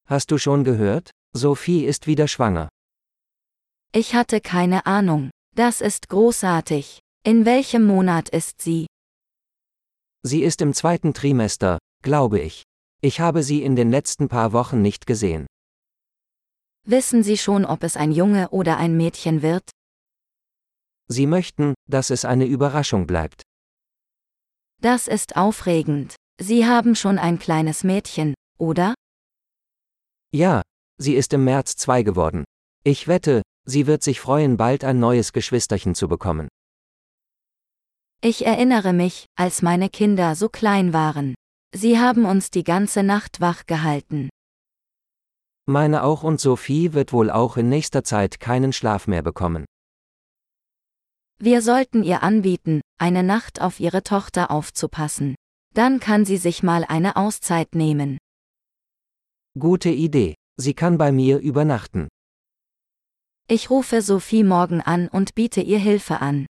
Hast du schon gehört? Sophie ist wieder schwanger. Ich hatte keine Ahnung. Das ist großartig. In welchem Monat ist sie? Sie ist im 2. Trimester, glaube ich. Ich habe sie in den letzten paar Wochen nicht gesehen. Wissen Sie schon, ob es ein Junge oder ein Mädchen wird? Sie möchten, dass es eine Überraschung bleibt. Das ist aufregend. Sie haben schon ein kleines Mädchen, oder? Ja, sie ist im März 2 geworden. Ich wette, sie wird sich freuen, bald ein neues Geschwisterchen zu bekommen. Ich erinnere mich, als meine Kinder so klein waren. Sie haben uns die ganze Nacht wach gehalten. Meine auch, und Sophie wird wohl auch in nächster Zeit keinen Schlaf mehr bekommen. Wir sollten ihr anbieten, eine Nacht auf ihre Tochter aufzupassen. Dann kann sie sich mal eine Auszeit nehmen. Gute Idee. Sie kann bei mir übernachten. Ich rufe Sophie morgen an und biete ihr Hilfe an.